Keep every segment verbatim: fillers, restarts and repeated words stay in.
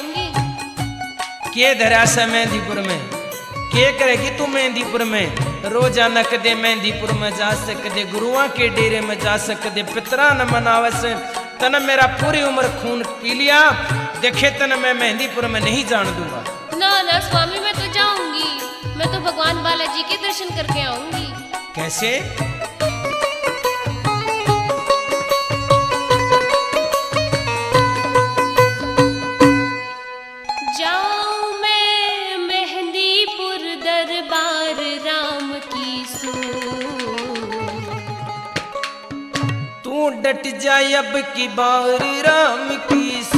आऊंगी। के धरा से मेहंदीपुर में, के करेगी तू मेहंदीपुर में? रोजाना कदे मेहंदीपुर में जा सकदे, गुरुआ के डेरे में जा सकदे, पितरा न मनावस। तन मेरा पूरी उम्र खून पी लिया, देखे तन मैं मेहंदीपुर में नहीं जान दूंगा। ना ना स्वामी, मैं तो जाऊंगी। मैं तो भगवान बालाजी के दर्शन करके आऊंगी। कैसे? जाऊं मैं मेहंदीपुर दरबार राम की सू, तू डट जाए अब की बार राम की सू।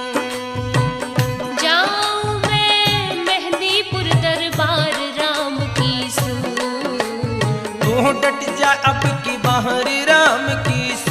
जाऊं मैं मेहंदीपुर दरबार राम की सू, तू डट जा अब की बाहर राम की सू।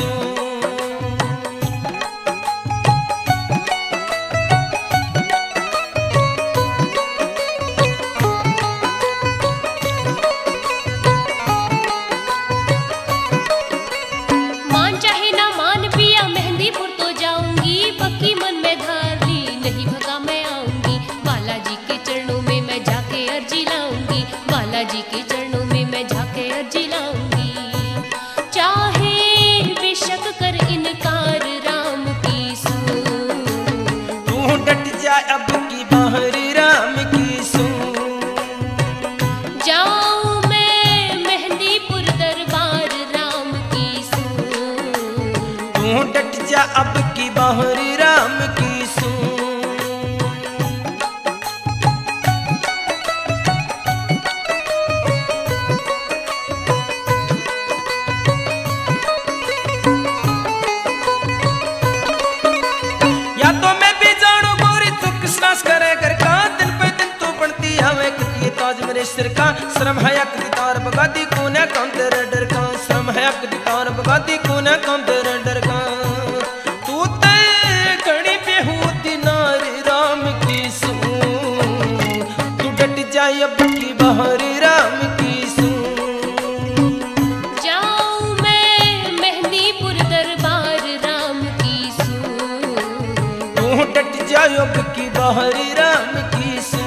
मान चाहे ना मान पिया मेहंदीपुर तो जाऊंगी, पक्की मन में धार ली नहीं भगा मैं आऊंगी। बालाजी के चरणों में मैं जाके अर्जी लाऊंगी, बालाजी के चरणों में मैं जाके अर्जी लाऊंगी। चाहे बेशक कर इनकार राम की सू, तू डट जा अब की बाहर राम की सू। जाऊं मैं मेहंदीपुर दरबार राम की सू, तू डट जा अब की बाहर राम की सू। या तो मैं भी जानू गोरी तू किस नाश करे घर का, दिन पे दिन तू बनती हमें कितनी ताज मेरे सिर का। शर्म है अक दितार बगाती कोने कौन तेरे डर का, शर्म है अक दितार बगाती कोने कौन तेरे डर का। तू ते घड़ी बेहूदी नारी राम की सू, तू डट जाए अब की बाहर राम की सू। जाऊं मैं मेहंदीपुर दरबार राम की सू, तू डट जाए अब की बाहर राम की सू।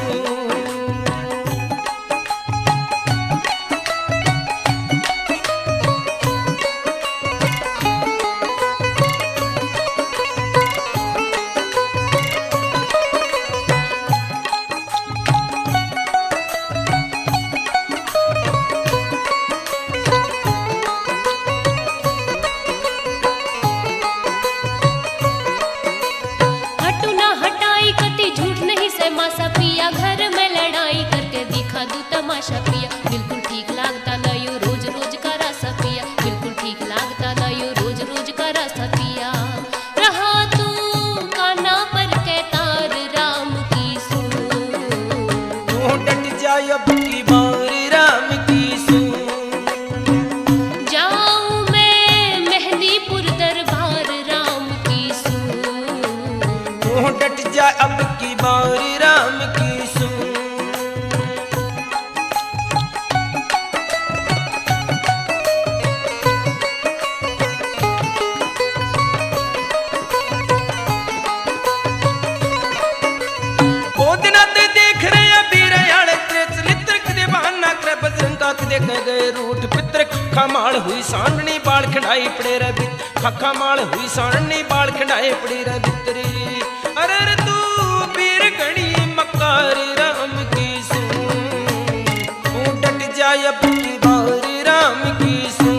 हटू ना हटाई कति झूठ नहीं सहमासा पिया, घर में लड़ाई करके दिखा दू तमाशा पिया। बिल्कुल ठीक लागता ना यो रोज रोज का रास्ता पिया, बिल्कुल ठीक लागता ना यो रोज रोज का रास्ता पिया। रहा तू काना पर कहतार राम की सू, तू डट जाए अब की बाहर राम की सू। जाऊं मैं मेहंदीपुर दरबार राम की सू, तू डट जाए अब की बाहर राम की सू। वो दिन आते देख रहे हैं बीर यार तेरे चरित्र के बहाना करे बजरंग का देखे गए रूठ पितर। खा माल हुई सांडनी बाल खड़ाई पड़े रे बित, खा माल हुई सांडनी बाल खड़ाई पड़ी रे बितरी। अरे रे तू बीर घड़ी मकारी राम की सू, तू डट जाए अब की बाहर राम की सू।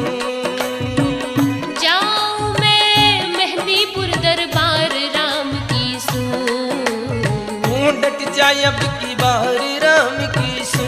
जाऊं मैं मेहंदीपुर दरबार राम की सू, तू डट जाए अब की बाहर राम की सू।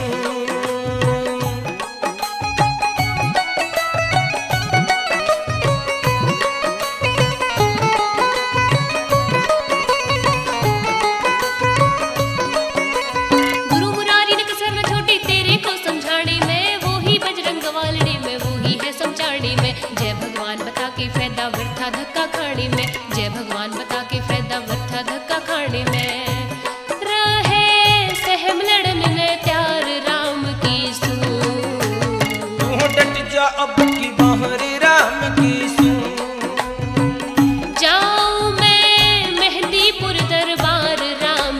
गुरु मुरारी ने कसर न छोटी तेरे को समझाने में, वो ही बजरंग वालड़े में वो ही है समझाने में। जय भगवान बता के फायदा वृथा धक्का खाने में, जय भगवान बता के फायदा वृथा धक्का खाने में। रहे सहम लड़न ने त्यार राम की सू, तू डट जा अब की बाहर राम की सू। जाऊं मैं मेहंदीपुर दरबार राम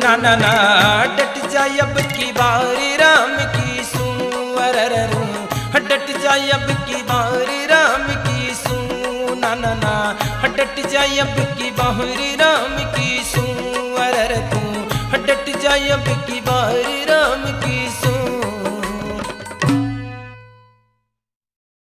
ना ना ना डट जाए अब की बारी राम की सू अरर डट जाए अब की बारी राम की सू ना ना ना डट जाए अब की बारी राम की सू अरर तू डट जाए अब की बारी